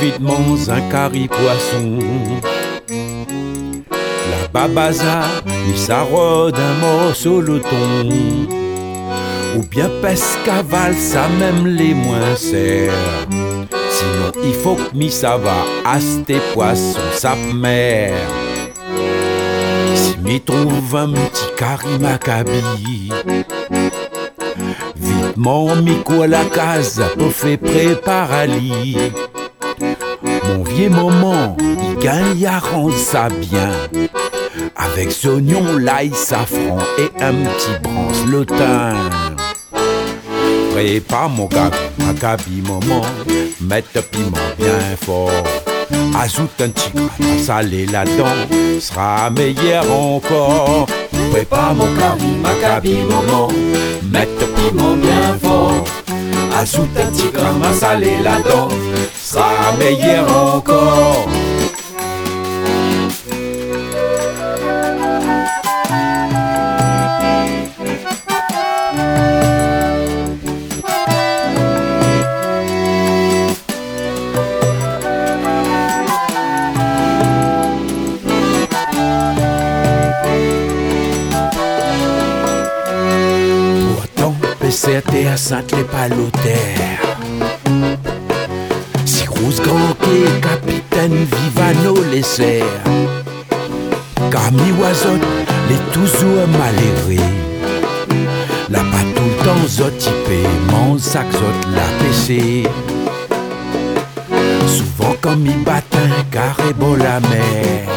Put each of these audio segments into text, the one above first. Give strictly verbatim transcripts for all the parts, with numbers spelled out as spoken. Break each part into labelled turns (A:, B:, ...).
A: frites, mange un curry poisson. La babaza, il s'arrode un morceau le thon. Ou bien pescaval, ça même les moins serre. Sinon il faut que mi ça va à tes poissons, sa mère. Si mi trouve un petit curry maccabi, vitement mi quoi la case, pour faire préparer. Mon vieux maman, il gagne à rendre ça bien. Avec oignon, l'ail, safran et un petit branche le thym. Prépare mon gabi, maccabi maman, mette le piment bien fort. Ajoute un petit grain salé là-dedans, sera meilleur encore. Prépare mon gabi, maccabi maman, mette le piment bien fort. Ajoute un petit grain salé là-dedans, sera meilleur encore. C'était à Sainte-les-Palotaires. Si Rose Grand Quai, capitaine Vivano les serre. Camille Oizotte, les toujours malheureux. La pas tout le temps zotipé, mon sac zot la P C. Souvent comme il batin, carré beau la mer.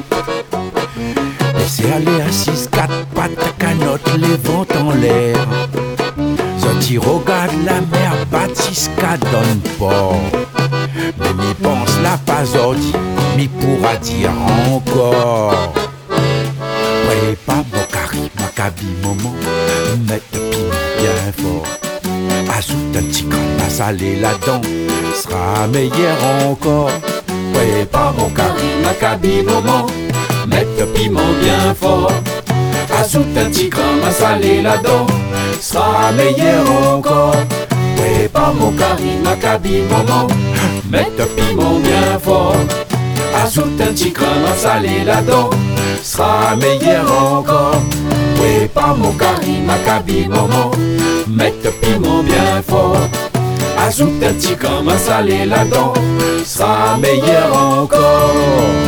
A: Laissez aller à six quatre pattes, canotte, les vents en l'air. Zoti regarde la mer Baptisca donne port. Mais mi pense la pas ordi, mi pourra dire encore. Prépare mon curry, maccabi maman, mette le piment bien fort. Ajoute un petit grain salé là-dedans, sera meilleur encore. Prépare mon curry, maccabi maman, mette le piment bien fort. Ajoute un petit grain salé là-dedans, sera meilleur encore. Prépare mon curry, maccabi maman, mette le piment bien fort. Ajoute un petit grain salé là-dedans, sera meilleur encore. Prépare mon curry, maccabi maman, mette le piment bien fort. Ajoute un petit grain salé là-dedans, sera meilleur encore.